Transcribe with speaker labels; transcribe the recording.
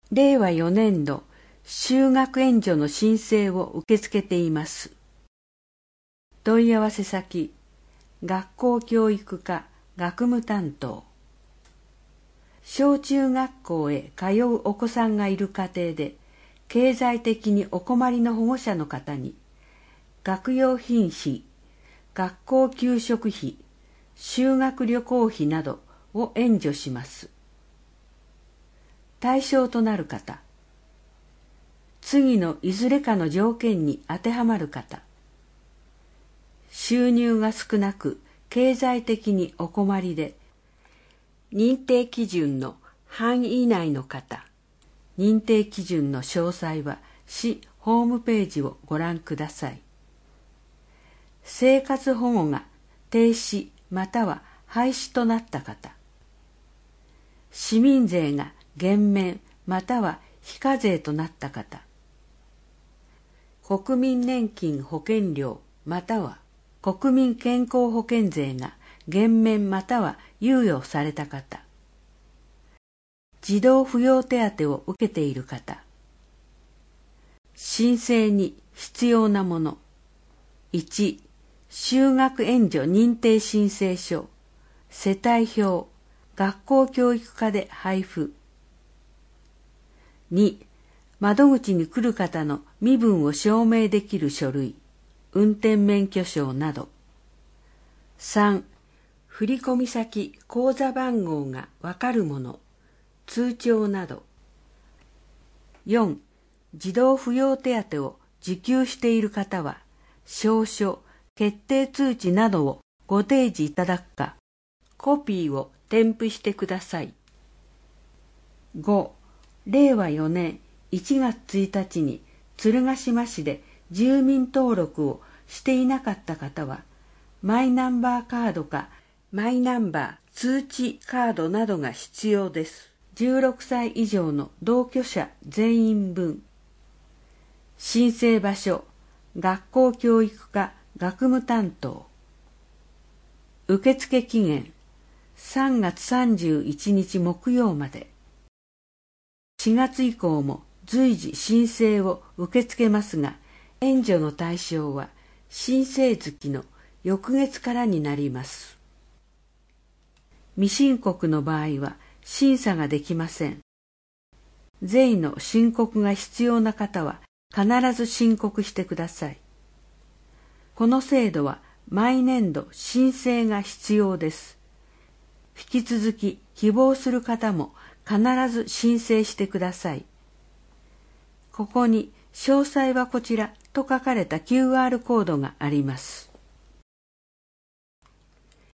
Speaker 1: 令和4年度就学援助の申請を受け付けています。問い合わせ先、学校教育課学務担当。小中学校へ通うお子さんがいる家庭で、経済的にお困りの保護者の方に、学用品費、学校給食費、修学旅行費などを援助します。対象となる方、次のいずれかの条件に当てはまる方、収入が少なく経済的にお困りで、認定基準の範囲内の方、認定基準の詳細は市ホームページをご覧ください。生活保護が停止または廃止となった方、市民税が減免または非課税となった方、国民年金保険料または国民健康保険税が減免または猶予された方、児童扶養手当を受けている方、申請に必要なもの。1、就学援助認定申請書、世帯表、学校教育課で配布。2、窓口に来る方の身分を証明できる書類、運転免許証など。3、振込先口座番号がわかるもの、通帳など。4、児童扶養手当を受給している方は、証書、決定通知などをご提示いただくか、コピーを添付してください。5、令和4年1月1日に鶴ヶ島市で住民登録をしていなかった方は、マイナンバーカードかマイナンバー通知カードなどが必要です。16歳以上の同居者全員分。申請場所、学校教育課学務担当。受付期限、3月31日木曜まで。4月以降も随時申請を受け付けますが、援助の対象は申請月の翌月からになります。未申告の場合は審査ができません。税の申告が必要な方は必ず申告してください。この制度は毎年度申請が必要です。引き続き希望する方も必ず申請してください。ここに詳細はこちらと書かれた QR コードがあります。